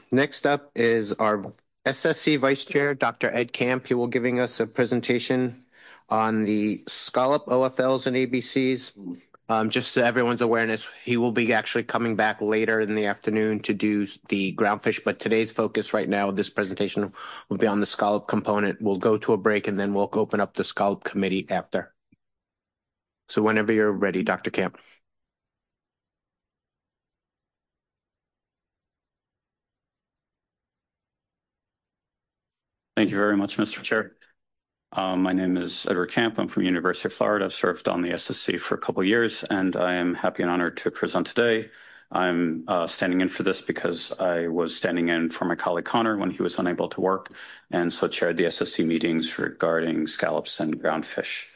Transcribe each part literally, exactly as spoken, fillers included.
next up is our S S C Vice Chair, Doctor Ed Camp. He will giving us a presentation on the scallop O F Ls and A B Cs. Um, just so everyone's awareness, he will be actually coming back later in the afternoon to do the groundfish, but today's focus right now, this presentation will be on the scallop component. We'll go to a break and then we'll open up the scallop committee after. So whenever you're ready, Doctor Camp. Thank you very much, Mister Chair. Um, my name is Edward Camp. I'm from University of Florida. I've served on the S S C for a couple of years, and I am happy and honored to present today. I'm uh, standing in for this because I was standing in for my colleague Connor when he was unable to work, and so chaired the S S C meetings regarding scallops and groundfish.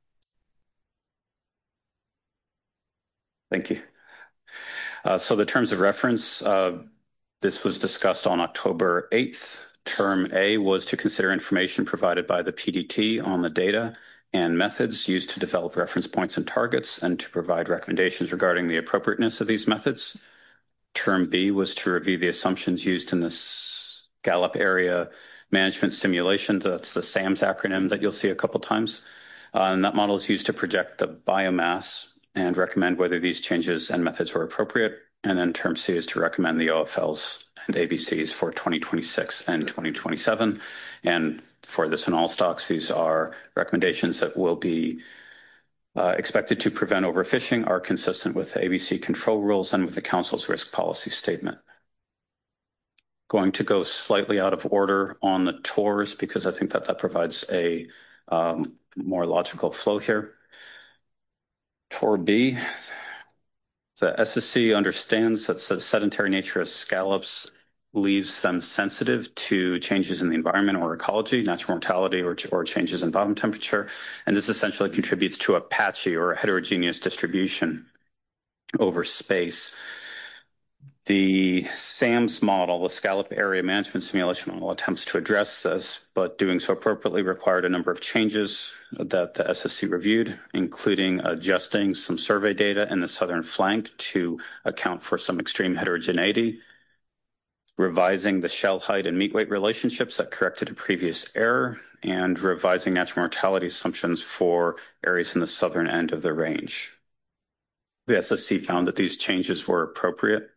Thank you. Uh, so the terms of reference, uh, this was discussed on October eighth. Term A was to consider information provided by the P D T on the data and methods used to develop reference points and targets and to provide recommendations regarding the appropriateness of these methods. Term B was to review the assumptions used in this Scallop Area Management Simulation. That's the SAMS acronym that you'll see a couple times. Uh, and that model is used to project the biomass and recommend whether these changes and methods were appropriate. And then term C is to recommend the O F Ls and A B Cs for twenty twenty-six and twenty twenty-seven. And for this in all stocks, these are recommendations that will be uh, expected to prevent overfishing, are consistent with A B C control rules and with the Council's risk policy statement. Going to go slightly out of order on the tours because I think that that provides a um, more logical flow here. Tour B. The S S C understands that the sedentary nature of scallops leaves them sensitive to changes in the environment or ecology, natural mortality, or, or changes in bottom temperature. And this essentially contributes to a patchy or a heterogeneous distribution over space. The SAMS model, the Scallop Area Management Simulation model, attempts to address this, but doing so appropriately required a number of changes that the S S C reviewed, including adjusting some survey data in the southern flank to account for some extreme heterogeneity, revising the shell height and meat weight relationships that corrected a previous error, and revising natural mortality assumptions for areas in the southern end of the range. The S S C found that these changes were appropriate.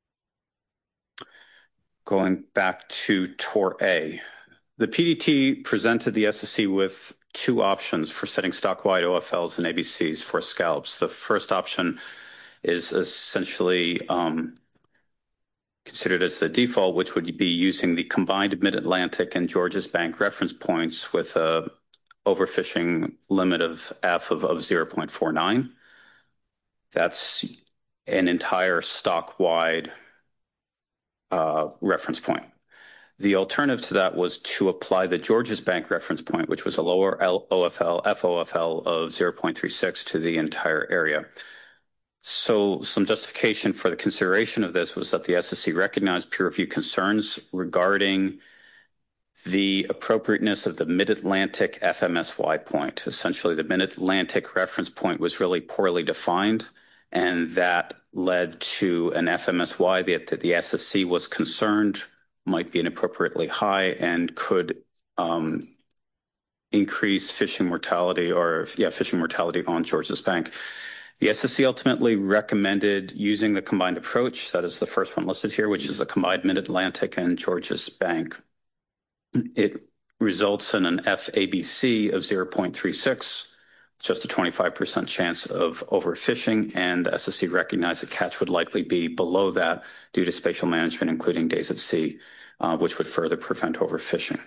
Going back to Tour A, the P D T presented the S S C with two options for setting stock-wide O F Ls and A B Cs for scallops. The first option is essentially um, considered as the default, which would be using the combined Mid-Atlantic and Georges Bank reference points with a overfishing limit of F of, of zero point four nine. That's an entire stock-wide Uh, reference point. The alternative to that was to apply the Georges Bank reference point, which was a lower L O F L, F O F L of zero point three six to the entire area. So some justification for the consideration of this was that the S S C recognized peer review concerns regarding the appropriateness of the Mid-Atlantic F M S Y point. Essentially, the Mid-Atlantic reference point was really poorly defined, and that led to an F M S Y that, that the S S C was concerned might be inappropriately high and could um, increase fishing mortality or yeah, fishing mortality on Georges Bank. The S S C ultimately recommended using the combined approach. That is the first one listed here, which is the combined Mid-Atlantic and Georges Bank. It results in an F A B C of zero point three six. Just a twenty-five percent chance of overfishing, and the S S C recognized the catch would likely be below that due to spatial management, including days at sea, uh, which would further prevent overfishing.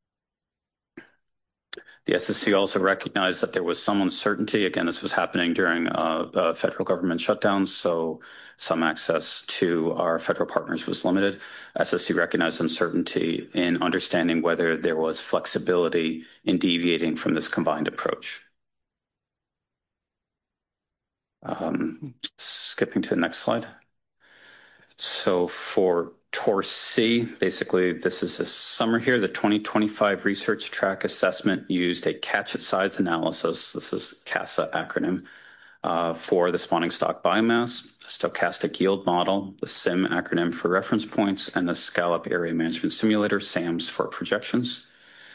The S S C also recognized that there was some uncertainty. Again, this was happening during uh, uh, federal government shutdowns, so some access to our federal partners was limited. S S C recognized uncertainty in understanding whether there was flexibility in deviating from this combined approach. Um, skipping to the next slide. So for Tour C, basically this is a summary here. The twenty twenty-five research track assessment used a catch at size analysis. This is CASA acronym uh, for the spawning stock biomass, the stochastic yield model, the S I M acronym for reference points, and the scallop area management simulator, SAMS, for projections.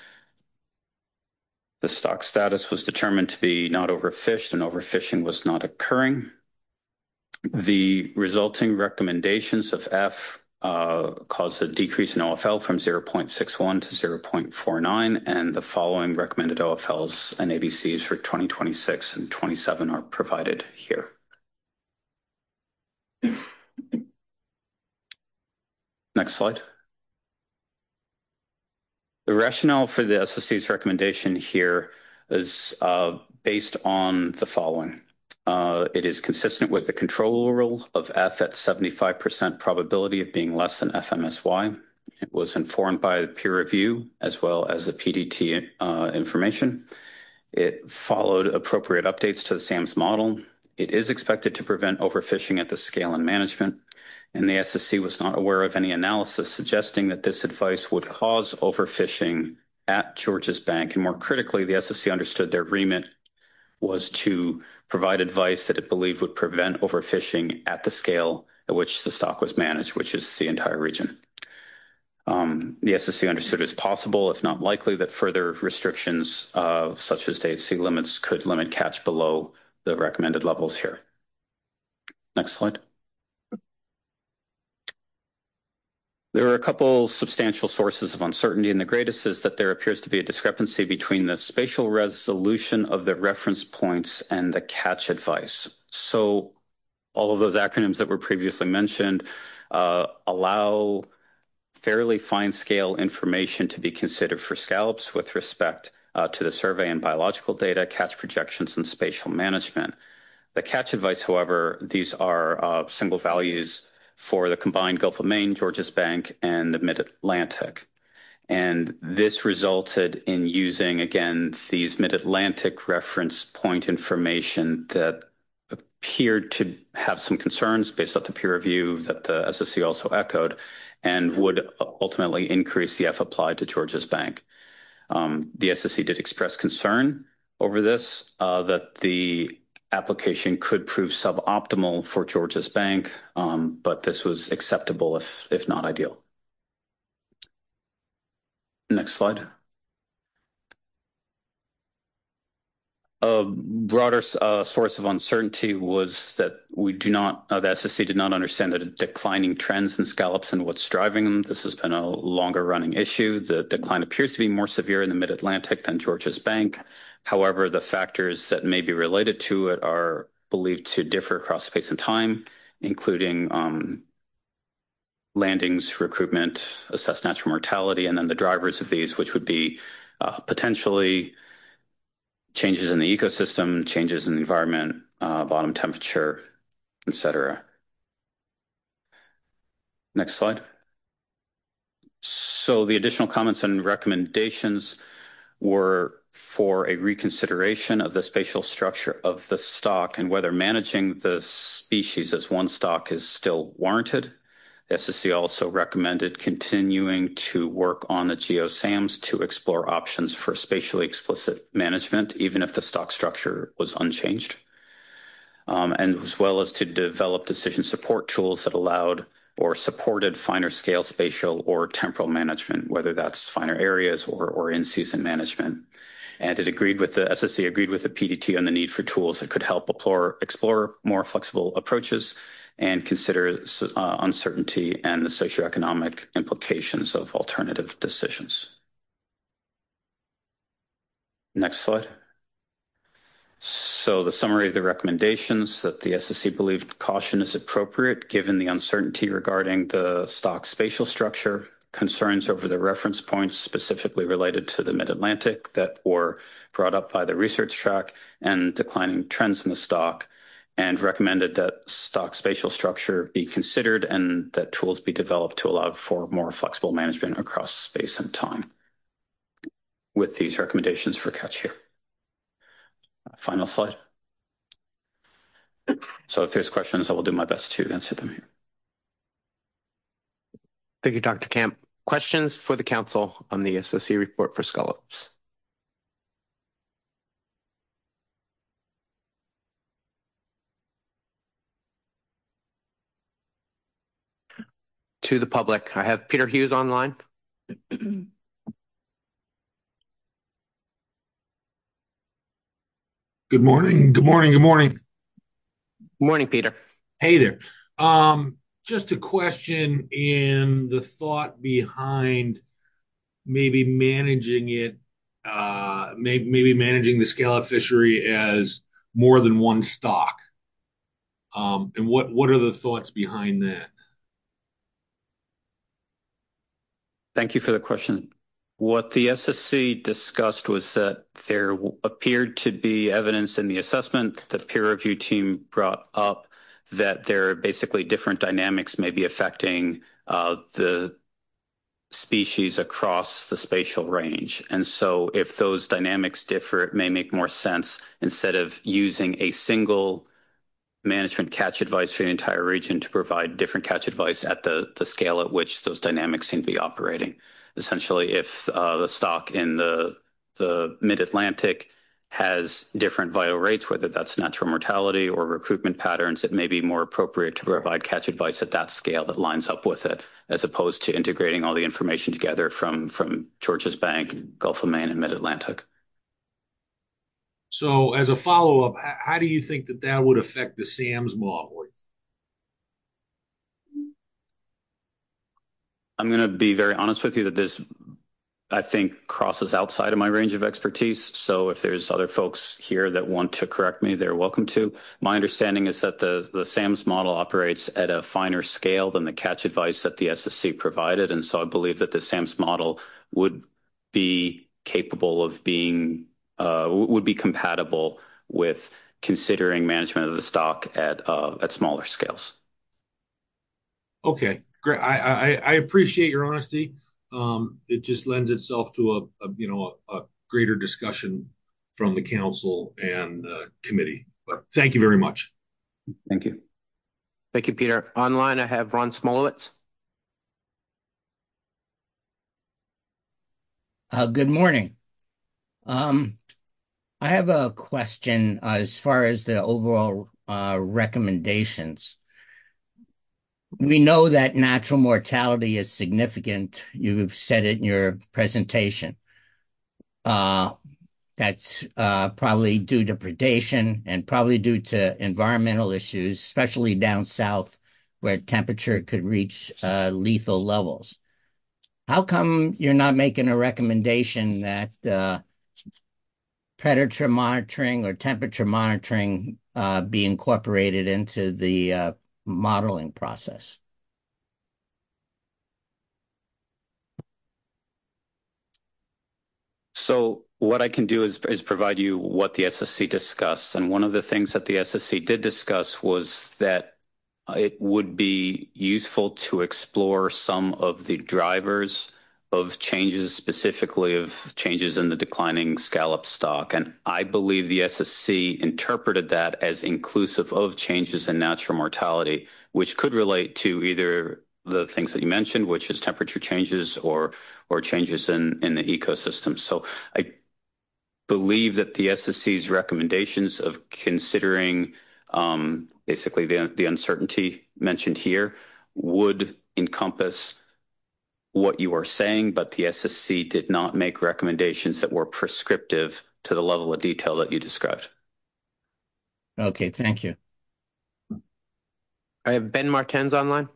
The stock status was determined to be not overfished, and overfishing was not occurring. The resulting recommendations of F uh, caused a decrease in O F L from zero point six one to zero point four nine, and the following recommended O F Ls and A B Cs for twenty twenty-six and twenty-seven are provided here. Next slide. The rationale for the S S C's recommendation here is uh, based on the following. Uh, it is consistent with the control rule of F at seventy-five percent probability of being less than F M S Y. It was informed by peer review as well as the P D T uh, information. It followed appropriate updates to the SAMS model. It is expected to prevent overfishing at the scale and management. And the S S C was not aware of any analysis suggesting that this advice would cause overfishing at Georges Bank. And more critically, the S S C understood their remit was to provide advice that it believed would prevent overfishing at the scale at which the stock was managed, which is the entire region. Um, the S S C understood it was possible, if not likely, that further restrictions, uh, such as day at sea limits, could limit catch below the recommended levels here. Next slide. There are a couple substantial sources of uncertainty, and the greatest is that there appears to be a discrepancy between the spatial resolution of the reference points and the catch advice. So all of those acronyms that were previously mentioned uh, allow fairly fine scale information to be considered for scallops with respect uh, to the survey and biological data, catch projections, and spatial management. The catch advice, however, these are uh, single values for the combined Gulf of Maine, Georges Bank, and the Mid-Atlantic. And this resulted in using, again, these Mid-Atlantic reference point information that appeared to have some concerns based on the peer review that the S S C also echoed, and would ultimately increase the F applied to Georges Bank. Um, the S S C did express concern over this, uh, that the application could prove suboptimal for Georges Bank, um, but this was acceptable if, if not ideal. Next slide. A broader uh, source of uncertainty was that we do not, uh, the S S C did not understand the declining trends in scallops and what's driving them. This has been a longer running issue. The decline appears to be more severe in the Mid-Atlantic than Georges Bank. However, the factors that may be related to it are believed to differ across space and time, including um, landings, recruitment, assessed natural mortality, and then the drivers of these, which would be uh, potentially changes in the ecosystem, changes in the environment, uh, bottom temperature, et cetera. Next slide. So the additional comments and recommendations were for a reconsideration of the spatial structure of the stock and whether managing the species as one stock is still warranted. The S S C also recommended continuing to work on the GeoSAMS to explore options for spatially explicit management, even if the stock structure was unchanged, um, and as well as to develop decision support tools that allowed or supported finer scale spatial or temporal management, whether that's finer areas or, or in-season management. And it agreed with the S S C agreed with the P D T on the need for tools that could help explore, explore more flexible approaches and consider uh, uncertainty and the socioeconomic implications of alternative decisions. Next slide. So the summary of the recommendations that the S S C believed caution is appropriate given the uncertainty regarding the stock spatial structure, concerns over the reference points specifically related to the Mid-Atlantic that were brought up by the research track, and declining trends in the stock, and recommended that stock spatial structure be considered and that tools be developed to allow for more flexible management across space and time. With these recommendations for catch here. Final slide. So if there's questions, I will do my best to answer them here. Thank you, Doctor Camp. Questions for the council on the S S C report for scallops? to the public. I have Peter Hughes online. Good morning. Good morning. Good morning. Good morning, Peter. Hey there. Um, just a question in the thought behind maybe managing it, uh, maybe, maybe managing the scallop fishery as more than one stock. Um, and what what are the thoughts behind that? Thank you for the question. What the S S C discussed was that there appeared to be evidence in the assessment that peer review team brought up that there are basically different dynamics may be affecting uh, the species across the spatial range. And so if those dynamics differ, it may make more sense instead of using a single management catch advice for the entire region to provide different catch advice at the, the scale at which those dynamics seem to be operating. Essentially, if uh, the stock in the, the mid-Atlantic has different vital rates, whether that's natural mortality or recruitment patterns, it may be more appropriate to provide catch advice at that scale that lines up with it, as opposed to integrating all the information together from, from Georges Bank, Gulf of Maine, and mid-Atlantic. So, as a follow-up, h- how do you think that that would affect the SAMS modeling? I'm going to be very honest with you that this, I think, crosses outside of my range of expertise. So if there's other folks here that want to correct me, they're welcome to. My understanding is that the, the SAMS model operates at a finer scale than the catch advice that the S S C provided. And so I believe that the SAMS model would be capable of being, uh, would be compatible with considering management of the stock at, uh, at smaller scales. Okay, great. I I, I appreciate your honesty. Um, it just lends itself to a, a you know a, a greater discussion from the council and uh, committee. But thank you very much. Thank you. Thank you, Peter. Online, I have Ron Smolowitz. Uh, good morning. Um, I have a question uh, as far as the overall uh, recommendations. We know that natural mortality is significant. You've said it in your presentation. Uh, that's uh, probably due to predation and probably due to environmental issues, especially down south where temperature could reach uh, lethal levels. How come you're not making a recommendation that uh, predator monitoring or temperature monitoring uh, be incorporated into the uh, modeling process? So what I can do is, is provide you what the S S C discussed. And one of the things that the S S C did discuss was that it would be useful to explore some of the drivers of changes, specifically of changes in the declining scallop stock. And I believe the S S C interpreted that as inclusive of changes in natural mortality, which could relate to either the things that you mentioned, which is temperature changes or or changes in, in the ecosystem. So I believe that the S S C's recommendations of considering um, basically the, the uncertainty mentioned here would encompass what you are saying, but the S S C did not make recommendations that were prescriptive to the level of detail that you described. Okay, thank you. I have Ben Martens online.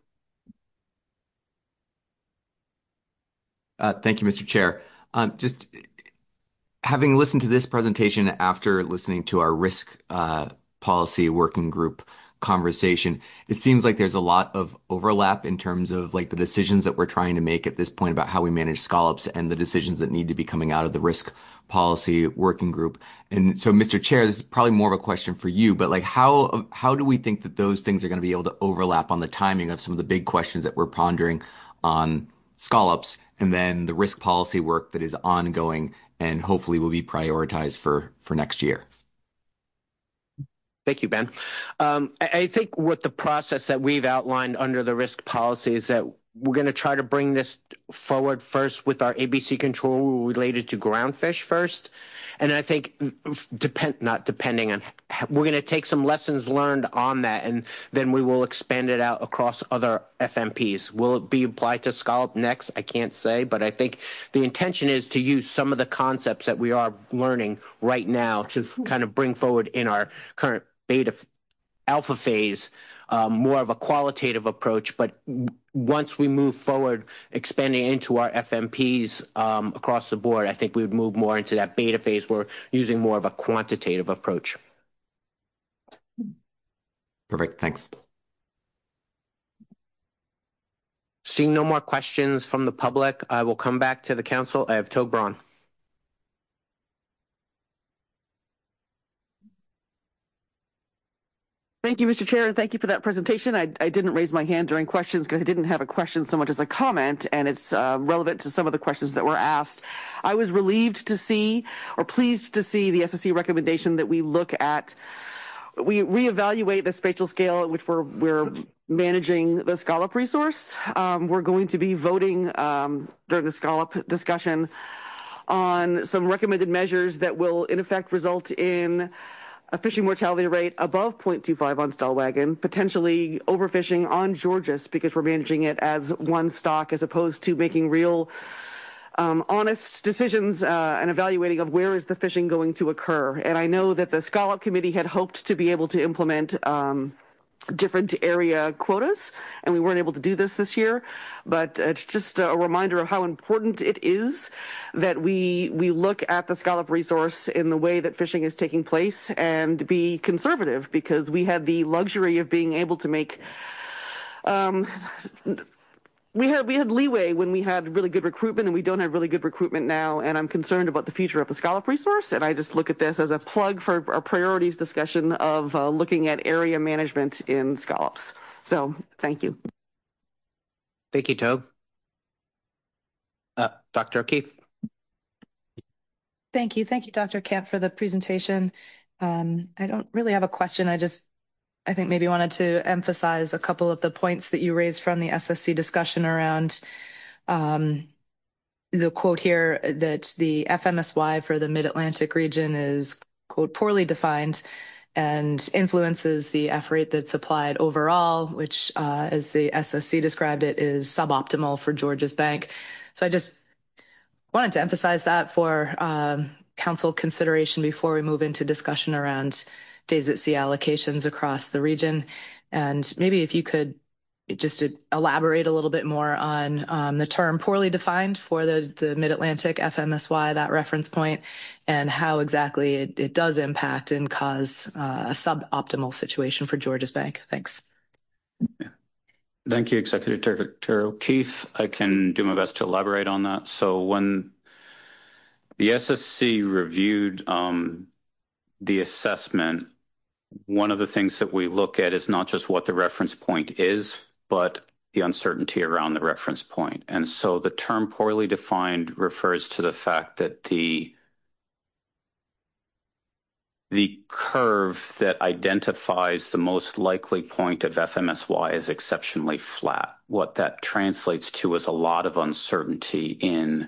Uh, thank you, Mister Chair. Um, just having listened to this presentation after listening to our risk uh, policy working group conversation, it seems like there's a lot of overlap in terms of like the decisions that we're trying to make at this point about how we manage scallops and the decisions that need to be coming out of the risk policy working group. And so, Mister Chair, this is probably more of a question for you, but like how how do we think that those things are going to be able to overlap on the timing of some of the big questions that we're pondering on scallops, and then the risk policy work that is ongoing and hopefully will be prioritized for, for next year? Thank you, Ben. Um, I, I think what the process that we've outlined under the risk policy is that we're going to try to bring this forward first with our A B C control rule related to groundfish first. And I think depend not depending on, we're going to take some lessons learned on that, and then we will expand it out across other F M Ps. Will it be applied to scallop next? I can't say, but I think the intention is to use some of the concepts that we are learning right now to kind of bring forward in our current beta alpha phase, um, more of a qualitative approach. But once we move forward, expanding into our F M Ps um, across the board, I think we would move more into that beta phase where we're using more of a quantitative approach. Perfect. Thanks. Seeing no more questions from the public, I will come back to the council. I have Togue Braun. Thank you, Mister Chair, and thank you for that presentation. I, I didn't raise my hand during questions because I didn't have a question so much as a comment, and it's uh, relevant to some of the questions that were asked. I was relieved to see, or pleased to see, the S S C recommendation that we look at, we reevaluate the spatial scale at which we're, we're managing the scallop resource. Um, we're going to be voting um, during the scallop discussion on some recommended measures that will, in effect, result in a fishing mortality rate above zero point two five on Stellwagen, potentially overfishing on Georges because we're managing it as one stock as opposed to making real um, honest decisions uh, and evaluating of where is the fishing going to occur. And I know that the Scallop Committee had hoped to be able to implement um, different area quotas, and we weren't able to do this this year, but it's just a reminder of how important it is that we we look at the scallop resource in the way that fishing is taking place and be conservative, because we had the luxury of being able to make um we had we had leeway when we had really good recruitment, and we don't have really good recruitment now, and I'm concerned about the future of the scallop resource. And I just look at this as a plug for our priorities discussion of uh, looking at area management in scallops. So thank you. Thank you, Togue. Uh, Doctor O'Keefe. Thank you. Thank you, Doctor Camp, for the presentation. Um, I don't really have a question. I just I think maybe wanted to emphasize a couple of the points that you raised from the S S C discussion around um, the quote here that the F M S Y for the Mid-Atlantic region is, quote, poorly defined and influences the F rate that's applied overall, which, uh, as the S S C described it, is suboptimal for Georges Bank. So I just wanted to emphasize that for um, council consideration before we move into discussion around days at sea allocations across the region. And maybe if you could just elaborate a little bit more on um, the term poorly defined for the, the Mid-Atlantic F M S Y, that reference point, and how exactly it, it does impact and cause uh, a suboptimal situation for Georges Bank. Thanks. Yeah. Thank you, Executive Director O'Keefe. I can do my best to elaborate on that. So when the S S C reviewed um, the assessment, one of the things that we look at is not just what the reference point is, but the uncertainty around the reference point. And so the term poorly defined refers to the fact that the the curve that identifies the most likely point of F M S Y is exceptionally flat. What that translates to is a lot of uncertainty in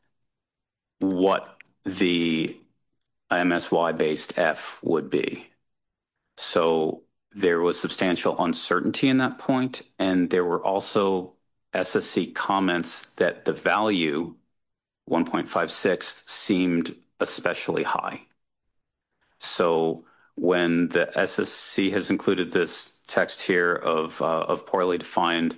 what the M S Y-based F would be. So there was substantial uncertainty in that point, and there were also S S C comments that the value, one point five six, seemed especially high. So when the S S C has included this text here of, uh, of poorly defined,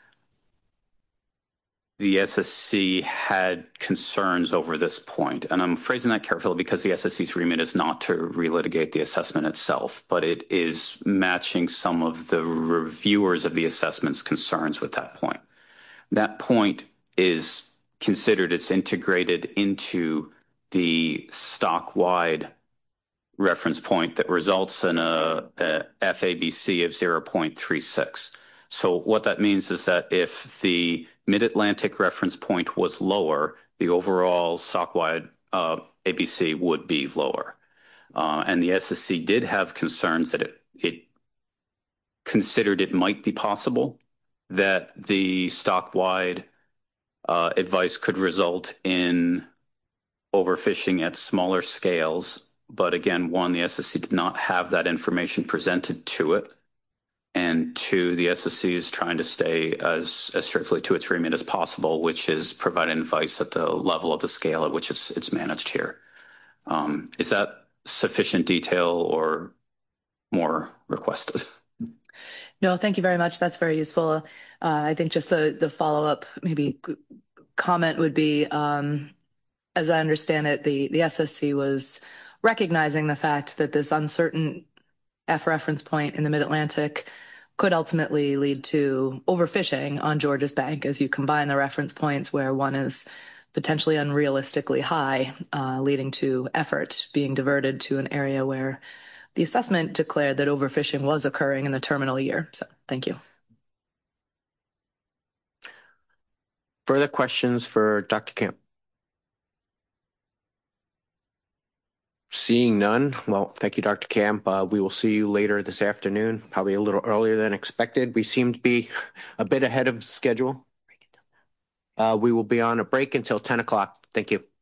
the S S C had concerns over this point. And I'm phrasing that carefully because the S S C's remit is not to relitigate the assessment itself, but it is matching some of the reviewers of the assessment's concerns with that point. That point is considered, it's integrated into the stock-wide reference point that results in a, a F A B C of zero point three six. So what that means is that if the Mid-Atlantic reference point was lower, the overall stock-wide uh, A B C would be lower. Uh, and the S S C did have concerns that it, it considered it might be possible that the stock-wide uh, advice could result in overfishing at smaller scales. But again, one, the S S C did not have that information presented to it. And two, the S S C is trying to stay as, as strictly to its remit as possible, which is providing advice at the level of the scale at which it's, it's managed here. Um, is that sufficient detail or more requested? No, thank you very much. That's very useful. Uh, I think just the, the follow-up maybe comment would be, um, as I understand it, the, the S S C was recognizing the fact that this uncertain F reference point in the mid-Atlantic could ultimately lead to overfishing on Georges Bank as you combine the reference points where one is potentially unrealistically high, uh, leading to effort being diverted to an area where the assessment declared that overfishing was occurring in the terminal year. So thank you. Further questions for Doctor Camp? Seeing none, well, thank you, Doctor Camp. Uh, we will see you later this afternoon, probably a little earlier than expected. We seem to be a bit ahead of schedule. Uh, we will be on a break until ten o'clock. Thank you.